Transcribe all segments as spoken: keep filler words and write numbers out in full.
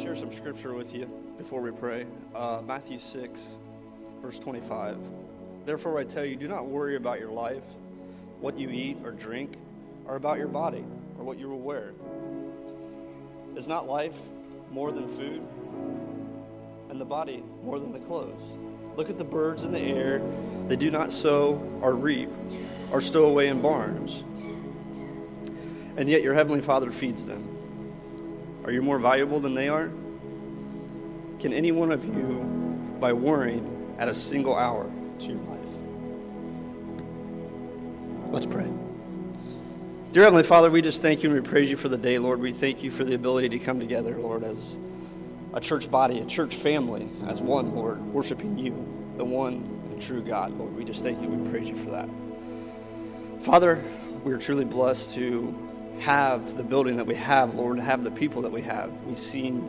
share some scripture with you before we pray. Uh, Matthew six, verse twenty-five. Therefore I tell you, do not worry about your life, what you eat or drink, or about your body, or what you will wear. Is not life more than food, and the body more than the clothes? Look at the birds in the air. They do not sow or reap or stow away in barns, and yet your heavenly Father feeds them. Are you more valuable than they are? Can any one of you, by worrying, add a single hour to your life? Let's pray. Dear Heavenly Father, we just thank you and we praise you for the day, Lord. We thank you for the ability to come together, Lord, as a church body, a church family, as one, Lord, worshiping you, the one and true God, Lord. We just thank you and we praise you for that. Father, we are truly blessed to have the building that we have, Lord, to have the people that we have. We've seen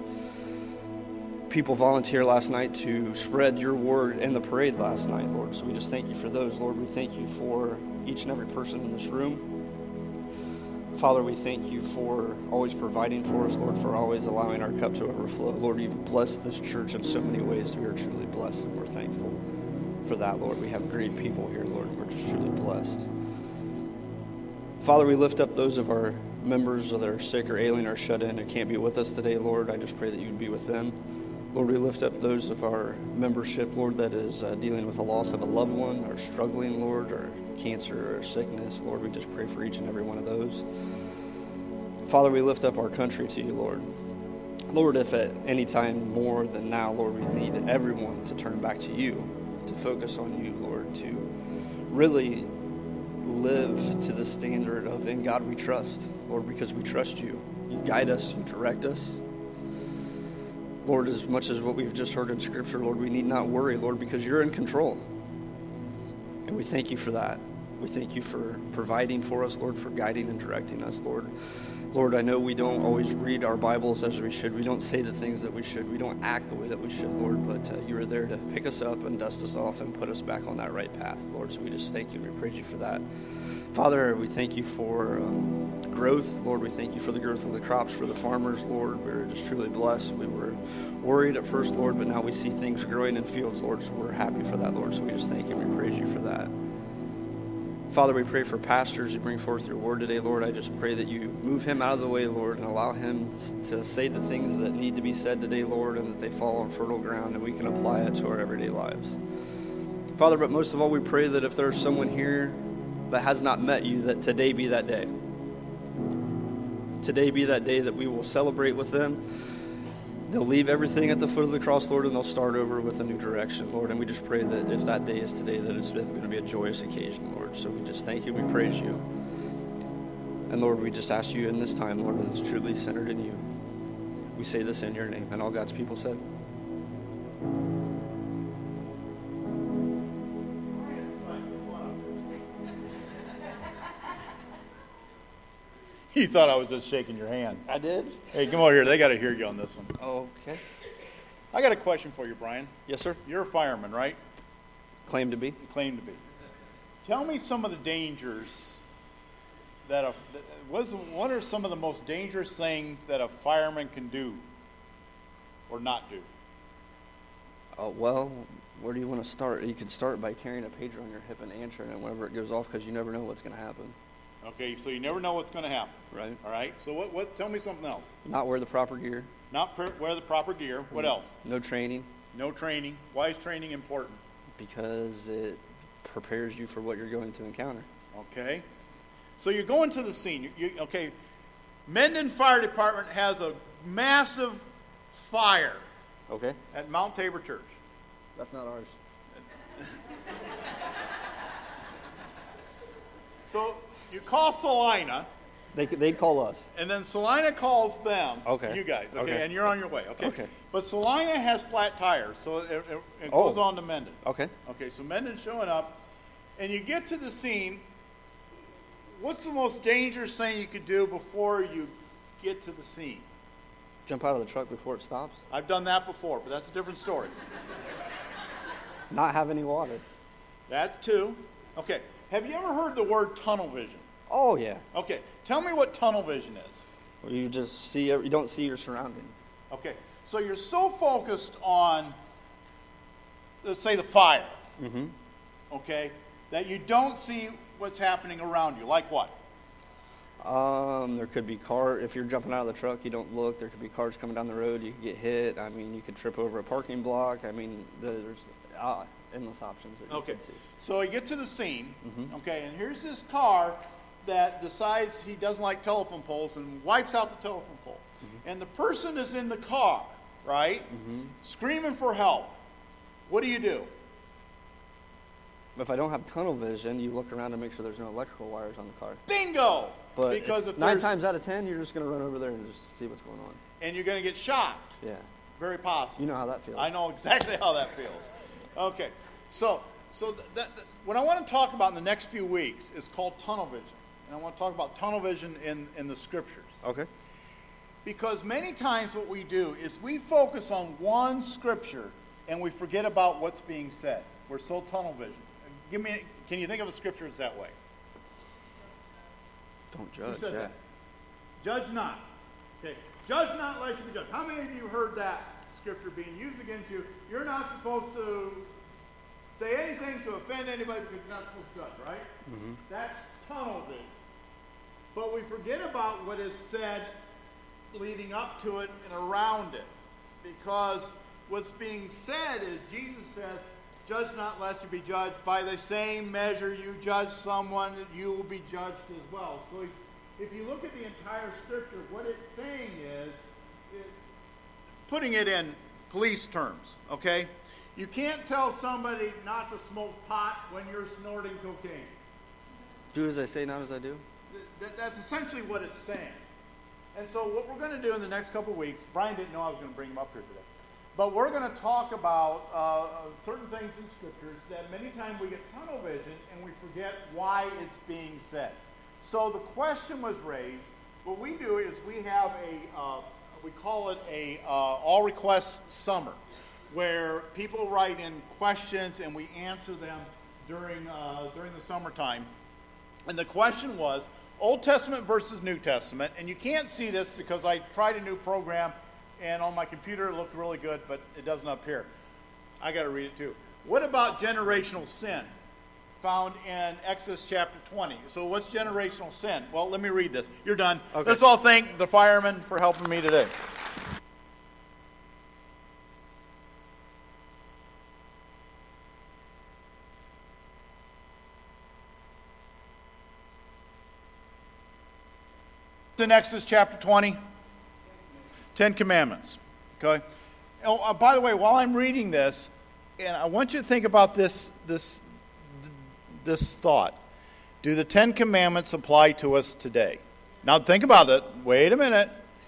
people volunteer last night to spread your word in the parade last night, Lord. So we just thank you for those, Lord. We thank you for each and every person in this room. Father, we thank you for always providing for us, Lord, for always allowing our cup to overflow. Lord, you've blessed this church in so many ways. We are truly blessed, and we're thankful for that, Lord. We have great people here, Lord, and we're just truly blessed. Father, we lift up those of our members that are sick or ailing or shut in and can't be with us today, Lord. I just pray that you'd be with them. Lord, we lift up those of our membership, Lord, that is uh, dealing with the loss of a loved one or struggling, Lord, or cancer or sickness. Lord, we just pray for each and every one of those. Father, we lift up our country to you, Lord. Lord, if at any time more than now, Lord, we need everyone to turn back to you, to focus on you, Lord, to really live to the standard of in God we trust, Lord, because we trust you. You guide us, you direct us. Lord, as much as what we've just heard in Scripture, Lord, we need not worry, Lord, because you're in control. And we thank you for that. We thank you for providing for us, Lord, for guiding and directing us, Lord. Lord, I know we don't always read our Bibles as we should. We don't say the things that we should. We don't act the way that we should, Lord, but uh, you are there to pick us up and dust us off and put us back on that right path, Lord. So we just thank you and we praise you for that. Father, we thank you for um, growth. Lord, we thank you for the growth of the crops for the farmers, Lord. We're just truly blessed. We were worried at first, Lord, but now we see things growing in fields, Lord, so we're happy for that, Lord. So we just thank you and we praise you for that. Father, we pray for pastors who bring forth your word today, Lord. I just pray that you move him out of the way, Lord, and allow him to say the things that need to be said today, Lord, and that they fall on fertile ground and we can apply it to our everyday lives. Father, but most of all, we pray that if there's someone here that has not met you, that today be that day. Today be that day that we will celebrate with them. They'll leave everything at the foot of the cross, Lord, and they'll start over with a new direction, Lord. And we just pray that if that day is today, that it's going to be a joyous occasion, Lord. So we just thank you, we praise you. And Lord, we just ask you in this time, Lord, that it's truly centered in you. We say this in your name. And all God's people said, You thought I was just shaking your hand. I did? Hey, come over here. They got to hear you on this one. Oh, okay. I got a question for you, Brian. Yes, sir. You're a fireman, right? Claim to be. You claim to be. Tell me some of the dangers that a, what, is, what are some of the most dangerous things that a fireman can do or not do? Oh, well, where do you want to start? You can start by carrying a pager on your hip and answering it whenever it goes off, because you never know what's going to happen. Okay, so you never know what's going to happen. Right. All right. So what? What? Tell me something else. Not wear the proper gear. Not per, wear the proper gear. What else? No training. No training. Why is training important? Because it prepares you for what you're going to encounter. Okay. So you're going to the scene. You, you, okay. Mendon Fire Department has a massive fire. Okay. At Mount Tabor Church. That's not ours. So you call Salina. They they call us. And then Salina calls them. Okay. You guys. Okay. Okay. And you're on your way. Okay. Okay. But Salina has flat tires, so it, it, it Oh. goes on to Mendon. Okay. Okay. So Mendon's showing up, and you get to the scene. What's the most dangerous thing you could do before you get to the scene? Jump out of the truck before it stops. I've done that before, but that's a different story. Not have any water. That's two. Okay. Have you ever heard the word tunnel vision? Oh yeah. Okay. Tell me what tunnel vision is. Where you just see, you don't see your surroundings. Okay. So you're so focused on, let's say, the fire, Mm-hmm. okay, that you don't see what's happening around you. Like what? Um, there could be car, if you're jumping out of the truck, you don't look. There could be cars coming down the road. You could get hit. I mean, you could trip over a parking block. I mean, there's uh, endless options that you Okay, can see. so you get to the scene, Mhm. okay, and here's this car that decides he doesn't like telephone poles and wipes out the telephone pole. Mm-hmm. And the person is in the car, right, Mm-hmm. screaming for help. What do you do? If I don't have tunnel vision, you look around to make sure there's no electrical wires on the car. Bingo! But because if nine there's, times out of ten, you're just going to run over there and just see what's going on. and you're going to get shocked. Yeah. Very possible. You know how that feels. I know exactly how that feels. Okay, so so th- that, that, what I want to talk about in the next few weeks is called tunnel vision. And I want to talk about tunnel vision in, in the scriptures. Okay. Because many times what we do is we focus on one scripture and we forget about what's being said. We're so tunnel vision. Give me, can you think of a scripture that's that way? Don't Who judge, said yeah. that? Judge not. Okay. Judge not lest you be judged. How many of you heard that scripture being used against you? You're not supposed to say anything to offend anybody because you're not supposed to judge, right? Mm-hmm. That's tunnel vision. But we forget about what is said leading up to it and around it. Because what's being said is Jesus says, judge not lest you be judged. By the same measure you judge someone, you will be judged as well. So if you look at the entire scripture, what it's saying is, is putting it in police terms, okay? You can't tell somebody not to smoke pot when you're snorting cocaine. Do as I say, not as I do. Th- that's essentially what it's saying. And so what we're going to do in the next couple of weeks, Brian didn't know I was going to bring him up here today, but we're going to talk about uh, certain things in scriptures that many times we get tunnel vision and we forget why it's being said. So the question was raised. What we do is we have a, uh, we call it a uh, all request summer, where people write in questions and we answer them during uh, during the summertime. And the question was Old Testament versus New Testament. And you can't see this because I tried a new program, and on my computer it looked really good, but it doesn't up here. I got to read it too. What about generational sin? Found in Exodus chapter twenty. So what's generational sin? Well, let me read this. You're done. Okay. Let's all thank the firemen for helping me today. In Exodus chapter twenty, Ten Commandments. Okay. Oh, uh, by the way, while I'm reading this, and I want you to think about this this this thought. Do the Ten Commandments apply to us today? Now think about it. Wait a minute.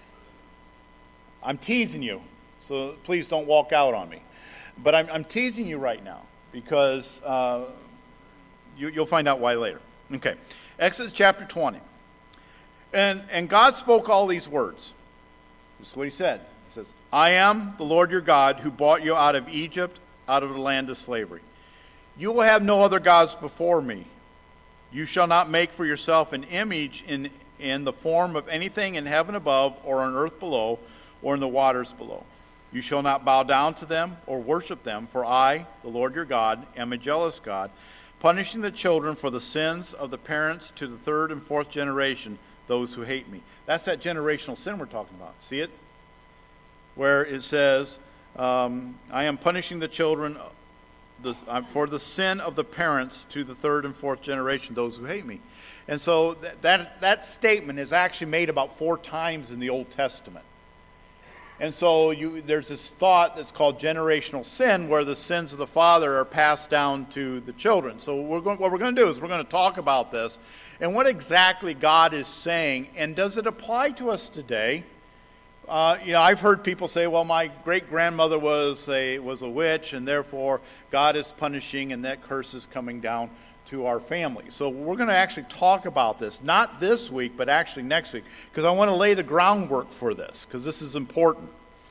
I'm teasing you, so please don't walk out on me. But I'm, I'm teasing you right now because uh, you, you'll find out why later. Okay. Exodus chapter twenty. And, and God spoke all these words. This is what he said. He says, I am the Lord your God who brought you out of Egypt, out of the land of slavery. You will have no other gods before me. You shall not make for yourself an image in, in the form of anything in heaven above, or on earth below, or in the waters below. You shall not bow down to them or worship them, for I, the Lord your God, am a jealous God, punishing the children for the sins of the parents to the third and fourth generation, those who hate me. That's that generational sin we're talking about. See it? Where it says, um, I am punishing the children the, uh, for the sin of the parents to the third and fourth generation, those who hate me. And so that, that, that statement is actually made about four times in the Old Testament. And so you, there's this thought that's called generational sin, where the sins of the father are passed down to the children. So we're going, what we're going to do is we're going to talk about this and what exactly God is saying, and does it apply to us today? Uh, you know, I've heard people say, well, my great-grandmother was a, was a witch, and therefore God is punishing, and that curse is coming down to our family. So we're going to actually talk about this, not this week, but actually next week, because I want to lay the groundwork for this, because this is important.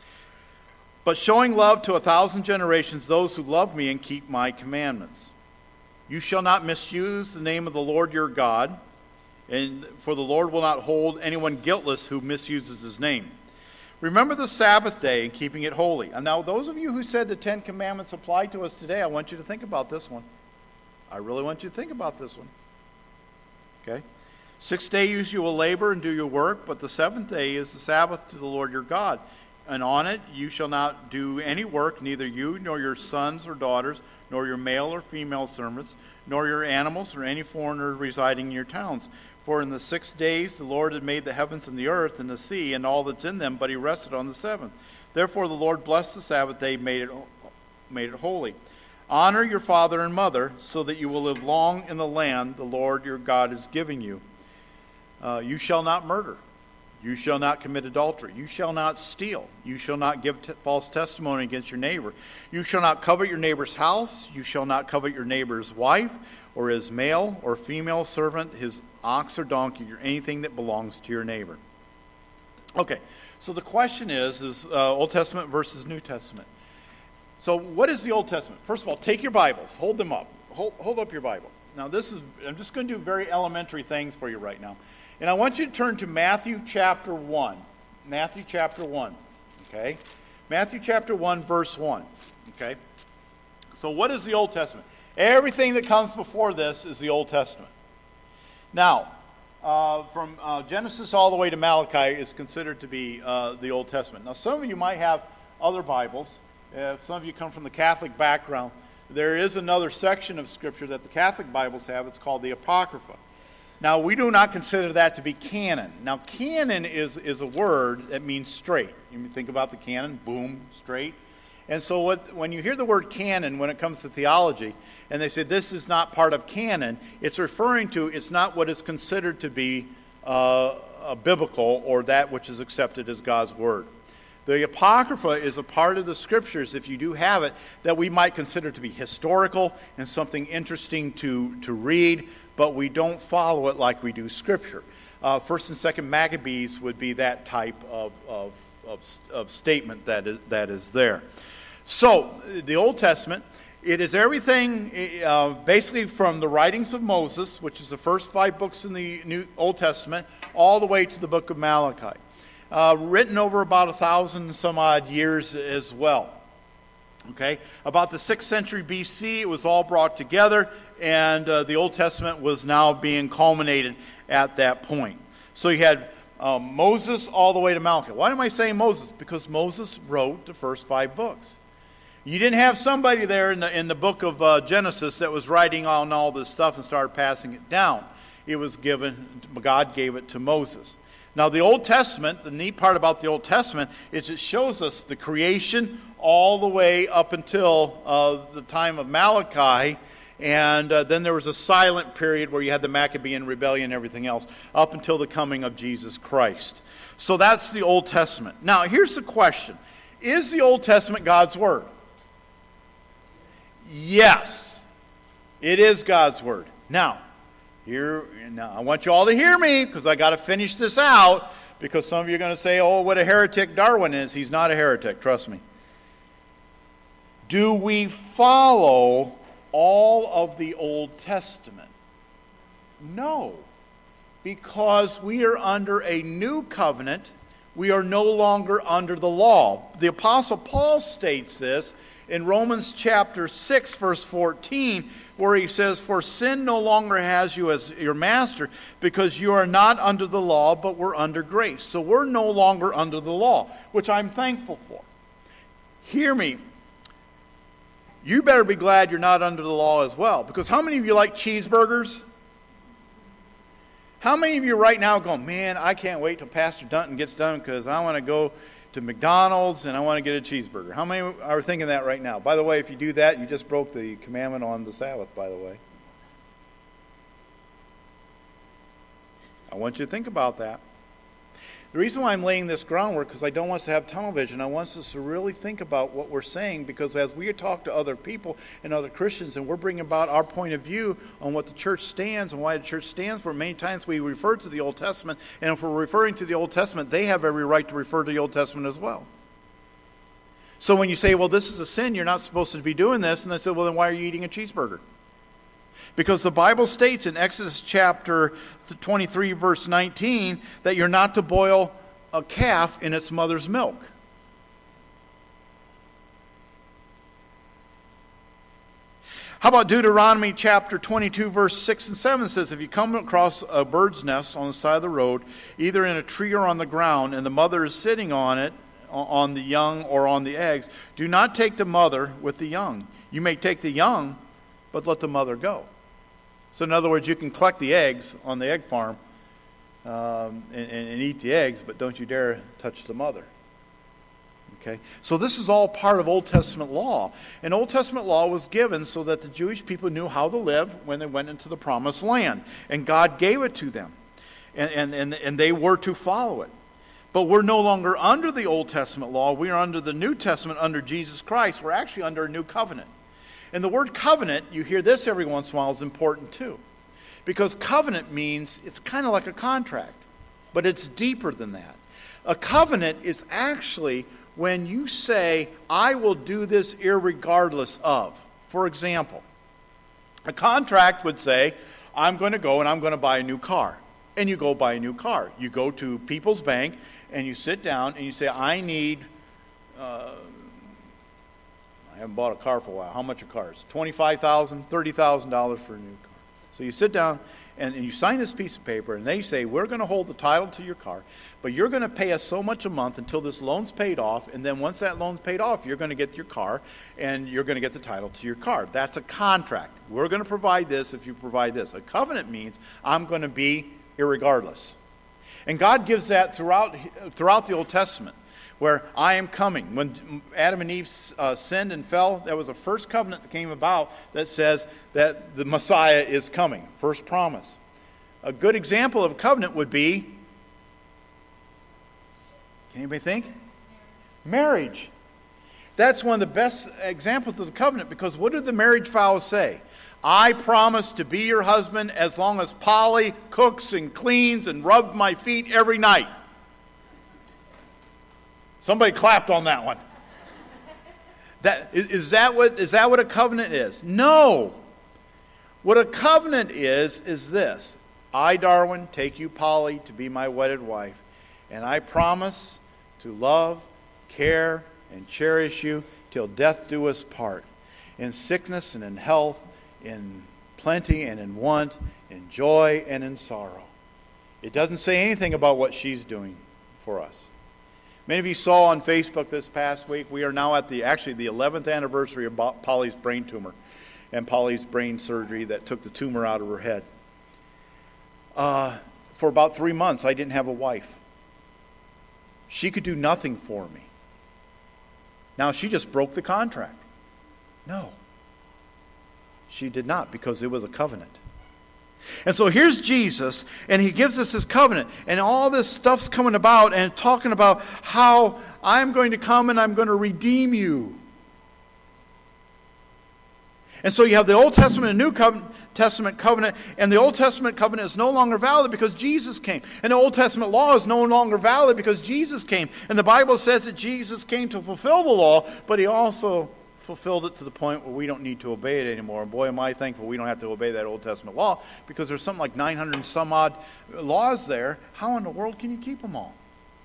But showing love to a thousand generations, those who love me and keep my commandments. You shall not misuse the name of the Lord your God, and for the Lord will not hold anyone guiltless who misuses his name. Remember the Sabbath day and keeping it holy. And now those of you who said the Ten Commandments apply to us today, I want you to think about this one. I really want you to think about this one. Okay? Six days you will labor and do your work, but the seventh day is the Sabbath to the Lord your God. And on it you shall not do any work, neither you nor your sons or daughters, nor your male or female servants, nor your animals, or any foreigner residing in your towns. For in the six days the Lord had made the heavens and the earth and the sea and all that's in them, but he rested on the seventh. Therefore the Lord blessed the Sabbath day, made it, made it holy. Honor your father and mother, so that you will live long in the land the Lord your God is giving you. Uh, you shall not murder. You shall not commit adultery. You shall not steal. You shall not give t- false testimony against your neighbor. You shall not covet your neighbor's house. You shall not covet your neighbor's wife, or his male or female servant, his ox or donkey, or anything that belongs to your neighbor. Okay, so the question is, is uh, Old Testament versus New Testament. So what is the Old Testament? First of all, take your Bibles. Hold them up. Hold, hold up your Bible. Now this is, I'm just going to do very elementary things for you right now. And I want you to turn to Matthew chapter one. Matthew chapter one. Okay? Matthew chapter one, verse one. Okay? So what is the Old Testament? Everything that comes before this is the Old Testament. Now, uh, from uh, Genesis all the way to Malachi is considered to be uh, the Old Testament. Now, some of you might have other Bibles. If some of you come from the Catholic background, there is another section of Scripture that the Catholic Bibles have. It's called the Apocrypha. Now, we do not consider that to be canon. Now, canon is, is a word that means straight. You think about the canon, boom, straight. And so what, when you hear the word canon when it comes to theology, and they say this is not part of canon, it's referring to, it's not what is considered to be uh, a biblical or that which is accepted as God's word. The Apocrypha is a part of the Scriptures, if you do have it, that we might consider to be historical and something interesting to, to read, but we don't follow it like we do Scripture. Uh, First and Second Maccabees would be that type of, of, of, of statement that is, that is there. So, the Old Testament, it is everything uh, basically from the writings of Moses, which is the first five books in the New Old Testament, all the way to the book of Malachi. Uh, written over about a thousand some odd years as well. Okay, about the sixth century B C, it was all brought together, and uh, the Old Testament was now being culminated at that point. So you had um, Moses all the way to Malachi. Why am I saying Moses? Because Moses wrote the first five books. You didn't have somebody there in the in the book of uh, Genesis that was writing on all this stuff and started passing it down. It was given, God gave it to Moses. Now, the Old Testament, the neat part about the Old Testament is it shows us the creation all the way up until uh, the time of Malachi, and uh, then there was a silent period where you had the Maccabean rebellion and everything else, up until the coming of Jesus Christ. So that's the Old Testament. Now, here's the question. Is the Old Testament God's Word? Yes, it is God's Word. Now, Here, now, I want you all to hear me because I got to finish this out because some of you are going to say, oh, what a heretic Darwin is. He's not a heretic, trust me. Do we follow all of the Old Testament? No, because we are under a new covenant. We are no longer under the law. The Apostle Paul states this in Romans chapter six, verse fourteen, where he says, for sin no longer has you as your master, because you are not under the law, but we're under grace. So we're no longer under the law, which I'm thankful for. Hear me. You better be glad you're not under the law as well, because how many of you like cheeseburgers? How many of you right now go, man, I can't wait till Pastor Dunton gets done because I want to go to McDonald's and I want to get a cheeseburger? How many are thinking that right now? By the way, if you do that, you just broke the commandment on the Sabbath, by the way. I want you to think about that. The reason why I'm laying this groundwork is I don't want us to have tunnel vision. I want us to really think about what we're saying, because as we talk to other people and other Christians and we're bringing about our point of view on what the church stands and why the church stands for, many times we refer to the Old Testament, and if we're referring to the Old Testament, they have every right to refer to the Old Testament as well. So when you say, well, this is a sin, you're not supposed to be doing this, and they say, well, then why are you eating a cheeseburger? Because the Bible states in Exodus chapter twenty-three, verse nineteen, that you're not to boil a calf in its mother's milk. How about Deuteronomy chapter twenty-two, verse six and seven says, if you come across a bird's nest on the side of the road, either in a tree or on the ground, and the mother is sitting on it, on the young or on the eggs, do not take the mother with the young. You may take the young, but let the mother go. So in other words, you can collect the eggs on the egg farm um, and, and eat the eggs, but don't you dare touch the mother. Okay? So this is all part of Old Testament law. And Old Testament law was given so that the Jewish people knew how to live when they went into the promised land. And God gave it to them. And, and, and, and they were to follow it. But we're no longer under the Old Testament law. We are under the New Testament under Jesus Christ. We're actually under a new covenant. And the word covenant, you hear this every once in a while, is important too. Because covenant means it's kind of like a contract. But it's deeper than that. A covenant is actually when you say, I will do this irregardless of. For example, a contract would say, I'm going to go and I'm going to buy a new car. And you go buy a new car. You go to People's Bank and you sit down and you say, I need, uh, I haven't bought a car for a while. How much a car is? twenty-five thousand dollars, thirty thousand dollars for a new car. So you sit down and, and you sign this piece of paper and they say, we're going to hold the title to your car, but you're going to pay us so much a month until this loan's paid off, and then once that loan's paid off, you're going to get your car and you're going to get the title to your car. That's a contract. We're going to provide this if you provide this. A covenant means I'm going to be irregardless. And God gives that throughout throughout the Old Testament, where I am coming. When Adam and Eve uh, sinned and fell, that was the first covenant that came about that says that the Messiah is coming. First promise. A good example of a covenant would be, can anybody think? Marriage. That's one of the best examples of the covenant, because what do the marriage vows say? I promise to be your husband as long as Polly cooks and cleans and rubs my feet every night. Somebody clapped on that one. That, is, is, that what, is that what a covenant is? No. What a covenant is, is this. I, Darwin, take you, Polly, to be my wedded wife, and I promise to love, care, and cherish you till death do us part, in sickness and in health, in plenty and in want, in joy and in sorrow. It doesn't say anything about what she's doing for us. Many of you saw on Facebook this past week, we are now at the actually the eleventh anniversary of Polly's brain tumor and Polly's brain surgery that took the tumor out of her head. Uh, for about three months, I didn't have a wife. She could do nothing for me. Now, she just broke the contract. No. She did not, because it was a covenant. And so here's Jesus, and he gives us his covenant. And all this stuff's coming about and talking about how I'm going to come and I'm going to redeem you. And so you have the Old Testament and New Testament covenant, and the Old Testament covenant is no longer valid because Jesus came. And the Old Testament law is no longer valid because Jesus came. And the Bible says that Jesus came to fulfill the law, but he also fulfilled it to the point where we don't need to obey it anymore. And boy, am I thankful we don't have to obey that Old Testament law, because there's something like nine hundred and some odd laws there. How in the world can you keep them all?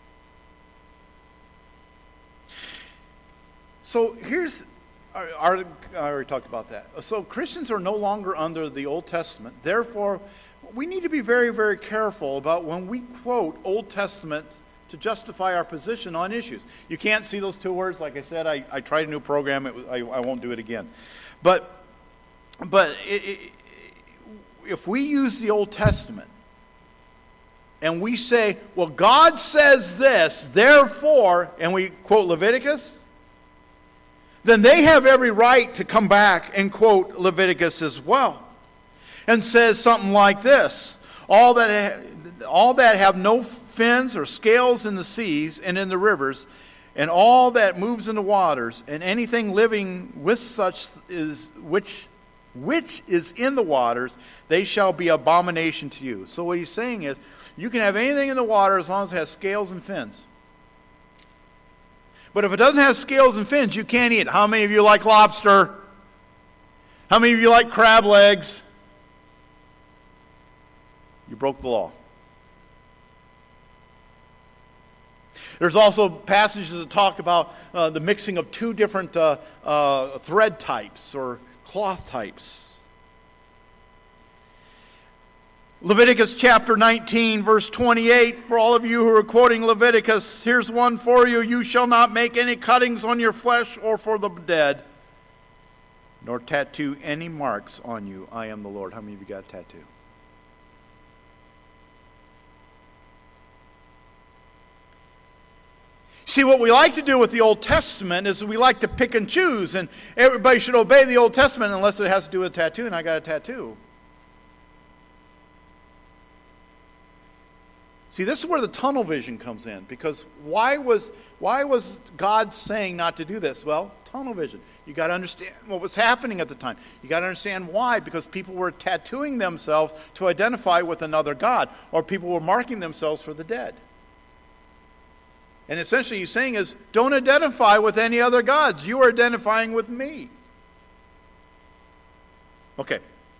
So here's, our, I already talked about that. So Christians are no longer under the Old Testament. Therefore, we need to be very, very careful about when we quote Old Testament to justify our position on issues. You can't see those two words. Like I said, I, I tried a new program. It was, I, I won't do it again. But, but it, it, if we use the Old Testament and we say, well, God says this, therefore, and we quote Leviticus, then they have every right to come back and quote Leviticus as well. And says something like this: all that, all that have no fins or scales in the seas and in the rivers, and all that moves in the waters, and anything living with such is which which is in the waters, they shall be abomination to you. So what he's saying is, you can have anything in the water as long as it has scales and fins. But if it doesn't have scales and fins, you can't eat it. How many of you like lobster? How many of you like crab legs? You broke the law. There's also passages that talk about uh, the mixing of two different uh, uh, thread types or cloth types. Leviticus chapter nineteen, verse twenty-eight, for all of you who are quoting Leviticus, here's one for you. You shall not make any cuttings on your flesh or for the dead, nor tattoo any marks on you. I am the Lord. How many of you got a tattoo? See, what we like to do with the Old Testament is we like to pick and choose, and everybody should obey the Old Testament unless it has to do with a tattoo, and I got a tattoo. See, this is where the tunnel vision comes in, because why was why was God saying not to do this? Well, tunnel vision. You got to understand what was happening at the time. You got to understand why, because people were tattooing themselves to identify with another god, or people were marking themselves for the dead. And essentially he's saying is, don't identify with any other gods. You are identifying with me. Okay.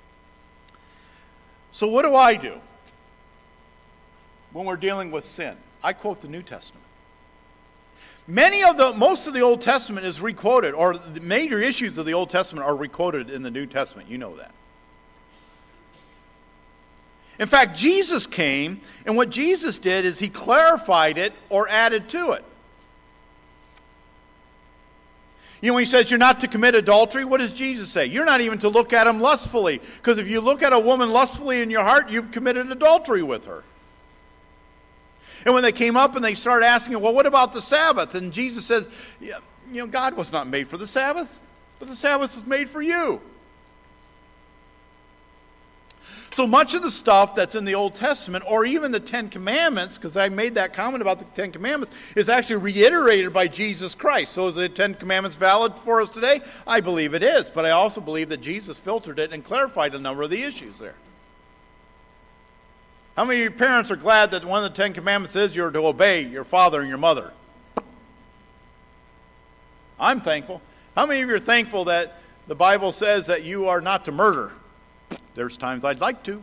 So what do I do when we're dealing with sin? I quote the New Testament. Many of the, most of the Old Testament is requoted, or the major issues of the Old Testament are requoted in the New Testament. You know that. In fact, Jesus came, and what Jesus did is he clarified it or added to it. You know, when he says you're not to commit adultery, what does Jesus say? You're not even to look at him lustfully, because if you look at a woman lustfully in your heart, you've committed adultery with her. And when they came up and they started asking, well, what about the Sabbath? And Jesus says, yeah, you know, God was not made for the Sabbath, but the Sabbath was made for you. So much of the stuff that's in the Old Testament, or even the Ten Commandments, because I made that comment about the Ten Commandments, is actually reiterated by Jesus Christ. So is the Ten Commandments valid for us today? I believe it is, but I also believe that Jesus filtered it and clarified a number of the issues there. How many of your parents are glad that one of the Ten Commandments is you're to obey your father and your mother? I'm thankful. How many of you are thankful that the Bible says that you are not to murder? There's times I'd like to.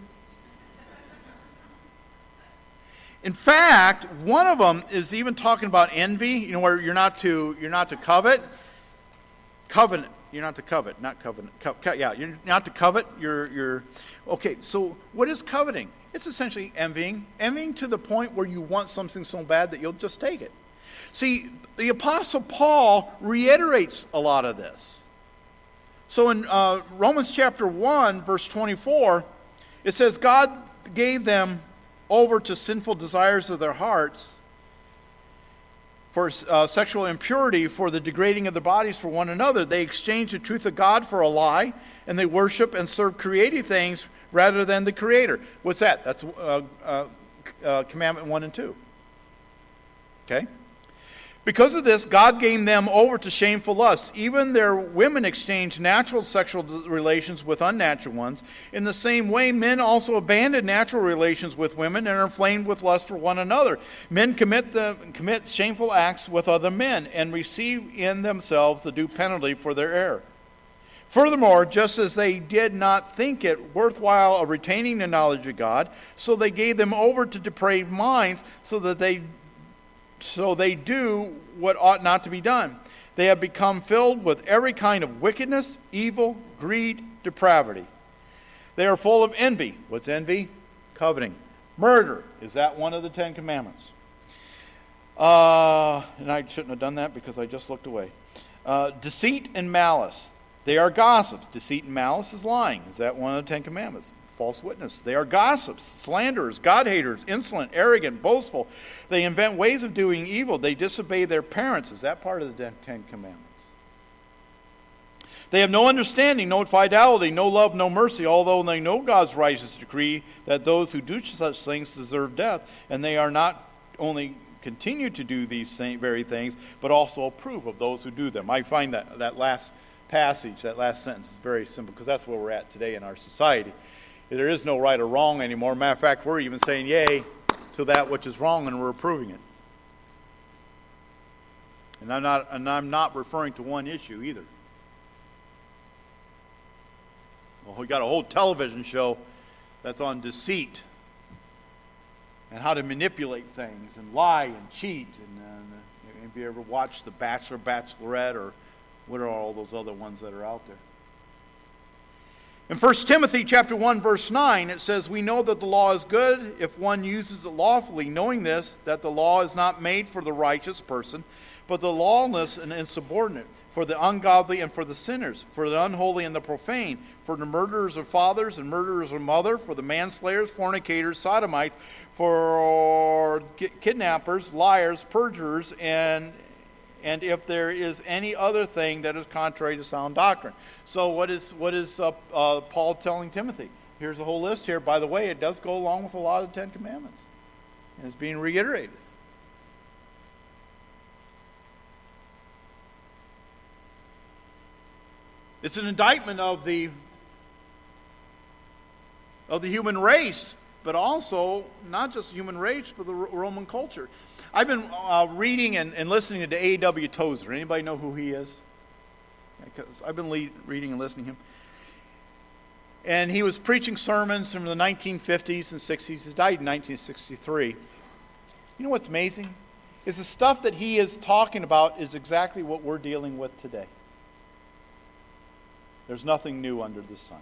In fact, one of them is even talking about envy, you know, where you're not to you're not to covet. Covenant. You're not to covet, not covenant. Co- co- yeah, you're not to covet. You're you're okay. So what is coveting? It's essentially envying, envying to the point where you want something so bad that you'll just take it. See, the Apostle Paul reiterates a lot of this. So in uh, Romans chapter one, verse twenty-four, it says, God gave them over to sinful desires of their hearts for uh, sexual impurity, for the degrading of their bodies for one another. They exchanged the truth of God for a lie, and they worship and serve created things rather than the Creator. What's that? That's uh, uh, uh, Commandment one and two. Okay? Because of this, God gave them over to shameful lusts. Even their women exchanged natural sexual relations with unnatural ones. In the same way, men also abandon natural relations with women and are inflamed with lust for one another. Men commit, the, commit shameful acts with other men and receive in themselves the due penalty for their error. Furthermore, just as they did not think it worthwhile of retaining the knowledge of God, so they gave them over to depraved minds so that they So they do what ought not to be done. They have become filled with every kind of wickedness, evil, greed, depravity. They are full of envy. What's envy? Coveting. Murder. Is that one of the Ten Commandments? Uh, and I shouldn't have done that because I just looked away. Uh, deceit and malice. They are gossips. Deceit and malice is lying. Is that one of the Ten Commandments? False witness. They are gossips, slanderers, God-haters, insolent, arrogant, boastful. They invent ways of doing evil. They disobey their parents. Is that part of the Ten Commandments? They have no understanding, no fidelity, no love, no mercy, although they know God's righteous decree that those who do such things deserve death, and they are not only continue to do these same very things, but also approve of those who do them. I find that that last passage, that last sentence is very simple, because that's where we're at today in our society. There is no right or wrong anymore. Matter of fact, we're even saying yay to that which is wrong, and we're approving it. And I'm not, and I'm not referring to one issue either. Well, we got a whole television show that's on deceit and how to manipulate things and lie and cheat and, and Have you ever watched The Bachelor, Bachelorette, or what are all those other ones that are out there? In First Timothy chapter one, verse nine, it says, "We know that the law is good if one uses it lawfully, knowing this, that the law is not made for the righteous person, but the lawless and insubordinate, for the ungodly and for the sinners, for the unholy and the profane, for the murderers of fathers and murderers of mother, for the manslayers, fornicators, sodomites, for kidnappers, liars, perjurers, and and if there is any other thing that is contrary to sound doctrine." So what is what is uh, uh, Paul telling Timothy? Here's a whole list here. By the way, it does go along with a lot of the Ten Commandments. And it's being reiterated. It's an indictment of the of the human race, but also not just the human race, but the Roman culture. I've been uh, reading and, and listening to A W Tozer. Anybody know who he is? Because I've been lead, reading and listening to him. And he was preaching sermons from the nineteen fifties and sixties. He died in nineteen sixty-three. You know what's amazing? Is the stuff that he is talking about is exactly what we're dealing with today. There's nothing new under the sun.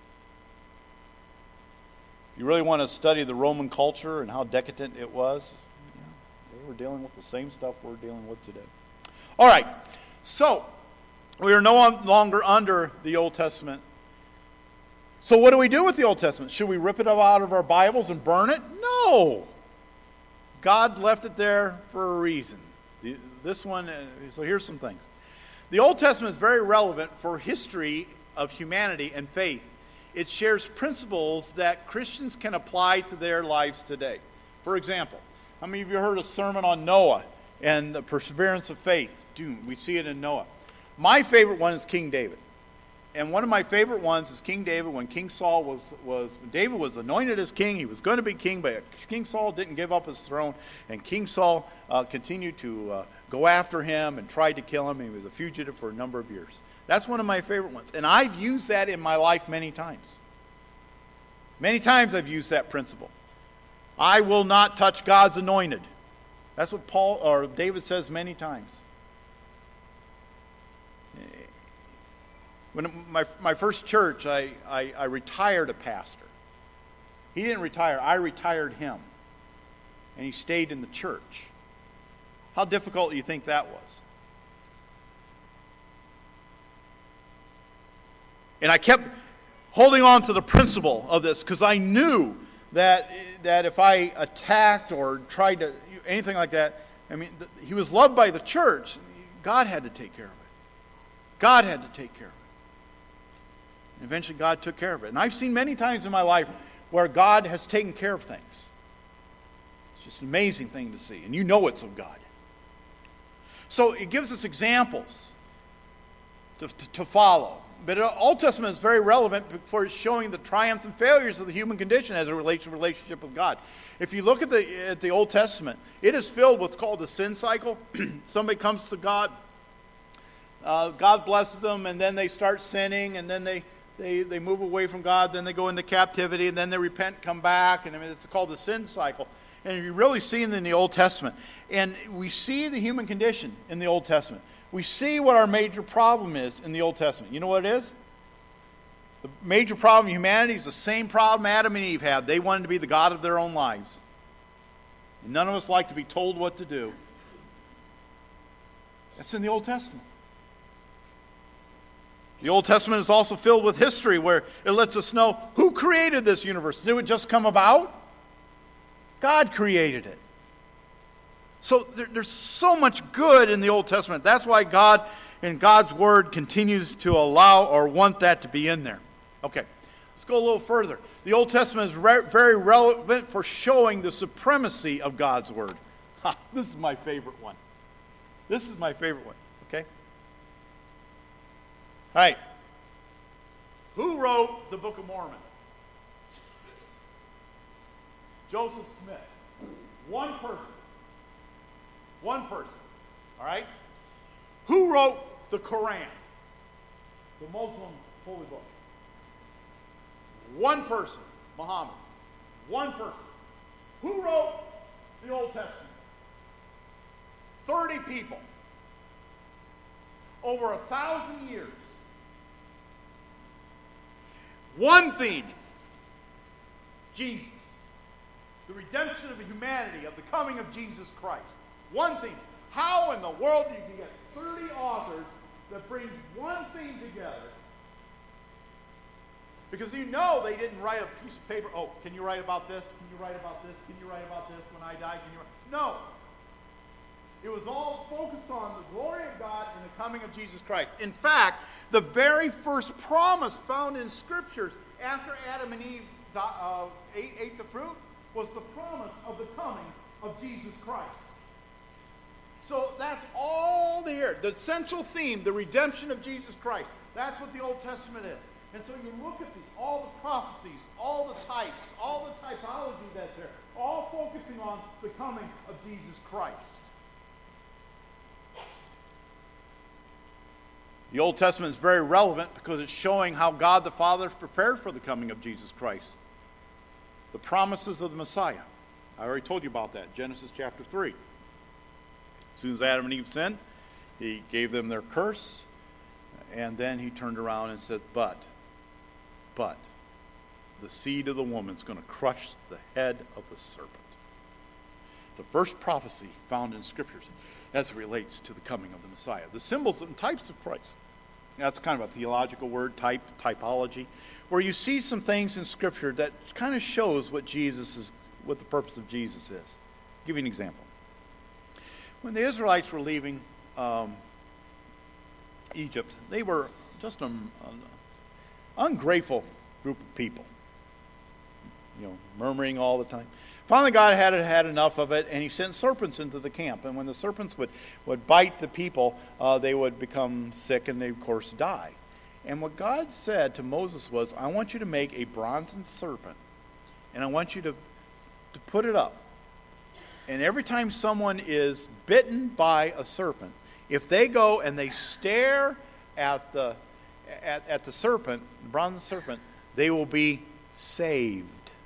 If you really want to study the Roman culture and how decadent it was, yeah, they were dealing with the same stuff we're dealing with today. All right, so we are no longer under the Old Testament. So what do we do with the Old Testament? Should we rip it out of our Bibles and burn it? No. God left it there for a reason. This one, so here's some things. The Old Testament is very relevant for history of humanity and faith. It shares principles that Christians can apply to their lives today. For example, how many of you heard a sermon on Noah and the perseverance of faith? Dude, we see it in Noah. My favorite one is King David. And one of my favorite ones is King David. When King Saul was, was David was anointed as king, he was going to be king, but King Saul didn't give up his throne. And King Saul uh, continued to uh, go after him and tried to kill him. He was a fugitive for a number of years. That's one of my favorite ones. And I've used that in my life many times. Many times I've used that principle. I will not touch God's anointed. That's what Paul or David says many times. When my my first church, I, I, I retired a pastor. He didn't retire. I retired him. And he stayed in the church. How difficult do you think that was? And I kept holding on to the principle of this because I knew that, that if I attacked or tried to, anything like that, I mean, he was loved by the church. God had to take care of it. God had to take care of it. And eventually God took care of it. And I've seen many times in my life where God has taken care of things. It's just an amazing thing to see. And you know it's of God. So it gives us examples to, to, to follow. But the Old Testament is very relevant for showing the triumphs and failures of the human condition as a relationship with God. If you look at the, at the Old Testament, it is filled with what's called the sin cycle. Somebody comes to God, uh, God blesses them, and then they start sinning, and then they, they, they move away from God, then they go into captivity, and then they repent, come back, and I mean, it's called the sin cycle. And you really see it in the Old Testament. And we see the human condition in the Old Testament. We see what our major problem is in the Old Testament. You know what it is? The major problem of humanity is the same problem Adam and Eve had. They wanted to be the God of their own lives. And none of us like to be told what to do. That's in the Old Testament. The Old Testament is also filled with history where it lets us know who created this universe. Did it just come about? God created it. So there, there's so much good in the Old Testament. That's why God, in God's Word, continues to allow or want that to be in there. Okay, let's go a little further. The Old Testament is re- very relevant for showing the supremacy of God's Word. Ha, this is my favorite one. This is my favorite one, okay? All right. Who wrote the Book of Mormon? Joseph Smith. One person. One person. All right? Who wrote the Quran? The Muslim holy book. One person. Muhammad. One person. Who wrote the Old Testament? thirty people. Over a thousand years. One theme. Jesus. The redemption of the humanity, of the coming of Jesus Christ. One theme. How in the world you can get thirty authors that bring one theme together? Because you know they didn't write a piece of paper. Oh, can you write about this? Can you write about this? Can you write about this when I die? Can you write? No. It was all focused on the glory of God and the coming of Jesus Christ. In fact, the very first promise found in Scriptures after Adam and Eve uh, ate, ate the fruit was the promise of the coming of Jesus Christ. So that's all there. The central theme, the redemption of Jesus Christ. That's what the Old Testament is. And so you look at the, all the prophecies, all the types, all the typology that's there, all focusing on the coming of Jesus Christ. The Old Testament is very relevant because it's showing how God the Father is prepared for the coming of Jesus Christ. The promises of the Messiah. I already told you about that, Genesis chapter three. As soon as Adam and Eve sinned, he gave them their curse, and then he turned around and said, but, but, the seed of the woman is going to crush the head of the serpent. The first prophecy found in Scriptures as it relates to the coming of the Messiah. The symbols and types of Christ. That's kind of a theological word, type, typology, where you see some things in Scripture that kind of shows what Jesus is, what the purpose of Jesus is. I'll give you an example. When the Israelites were leaving um, Egypt, they were just an ungrateful group of people, you know, murmuring all the time. Finally, God had had enough of it, and he sent serpents into the camp. And when the serpents would, would bite the people, uh, they would become sick and they, of course, die. And what God said to Moses was, I want you to make a bronze serpent, and I want you to, to put it up. And every time someone is bitten by a serpent, if they go and they stare at the, at, at the serpent, the bronze serpent, they will be saved.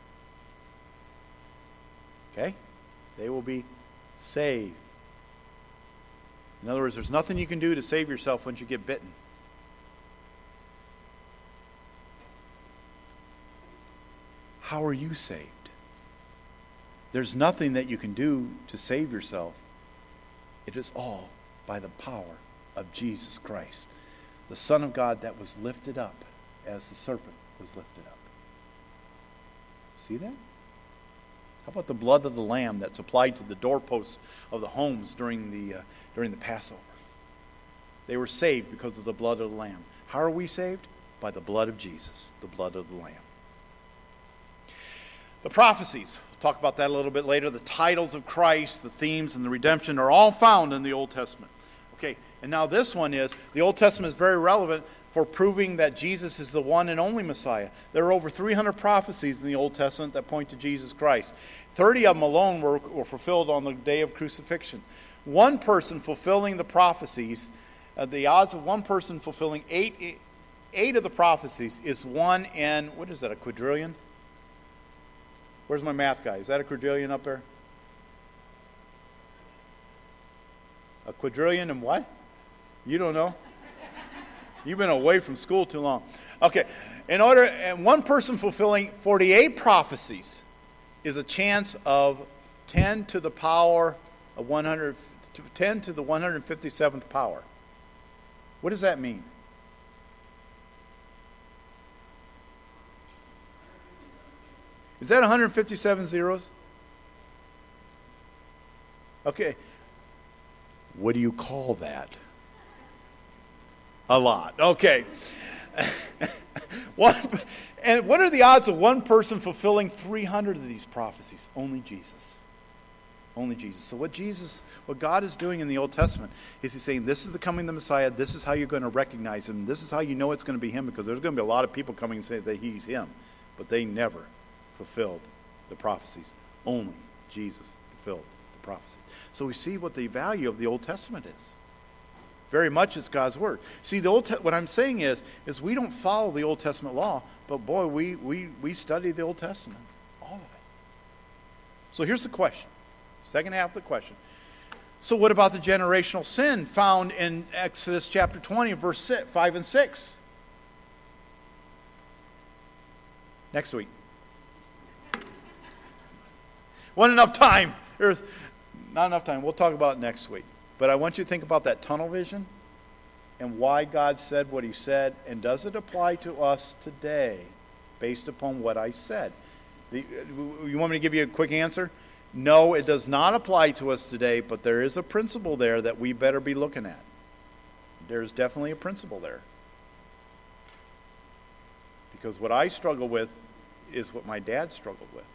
Okay? They will be saved. In other words, there's nothing you can do to save yourself once you get bitten. How are you saved? There's nothing that you can do to save yourself. It is all by the power of Jesus Christ, the Son of God that was lifted up as the serpent was lifted up. See that? How about the blood of the Lamb that's applied to the doorposts of the homes during the, uh, during the Passover? They were saved because of the blood of the Lamb. How are we saved? By the blood of Jesus, the blood of the Lamb. The prophecies, we'll talk about that a little bit later. The titles of Christ, the themes, and the redemption are all found in the Old Testament. Okay, and now this one is, the Old Testament is very relevant for proving that Jesus is the one and only Messiah. There are over three hundred prophecies in the Old Testament that point to Jesus Christ. thirty of them alone were, were fulfilled on the day of crucifixion. One person fulfilling the prophecies, uh, the odds of one person fulfilling eight, eight of the prophecies is one in, what is that, a quadrillion? Where's my math guy? Is that a quadrillion up there? A quadrillion and what? You don't know? You've been away from school too long. Okay, in order, and one person fulfilling forty-eight prophecies is a chance of ten to the power of one hundred, ten to the one hundred fifty-seventh power. What does that mean? Is that one hundred fifty-seven zeros? Okay. What do you call that? A lot. Okay. One, and what are the odds of one person fulfilling three hundred of these prophecies? Only Jesus. Only Jesus. So what Jesus, what God is doing in the Old Testament is he's saying, this is the coming of the Messiah. This is how you're going to recognize him. This is how you know it's going to be him, because there's going to be a lot of people coming and say that he's him. But they never fulfilled the prophecies. Only Jesus fulfilled the prophecies. So we see what the value of the Old Testament is. Very much it's God's word. See, the Old Te- what I'm saying is, is we don't follow the Old Testament law, but boy, we, we, we study the Old Testament. All of it. So here's the question. Second half of the question. So what about the generational sin found in Exodus chapter twenty, verse five and six? Next week. Wasn't enough time. There's not enough time. We'll talk about it next week. But I want you to think about that tunnel vision and why God said what he said, and does it apply to us today based upon what I said? The, you want me to give you a quick answer? No, it does not apply to us today, but there is a principle there that we better be looking at. There's definitely a principle there. Because what I struggle with is what my dad struggled with.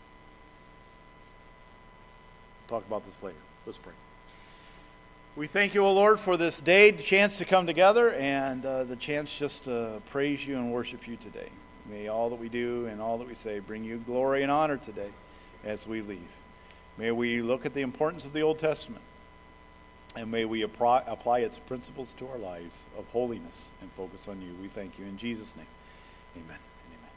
We'll talk about this later. Let's pray. We thank you, O Lord, for this day, the chance to come together, and uh, the chance just to praise you and worship you today. May all that we do and all that we say bring you glory and honor today as we leave. May we look at the importance of the Old Testament, and may we apply, apply its principles to our lives of holiness and focus on you. We thank you in Jesus' name. Amen. Amen.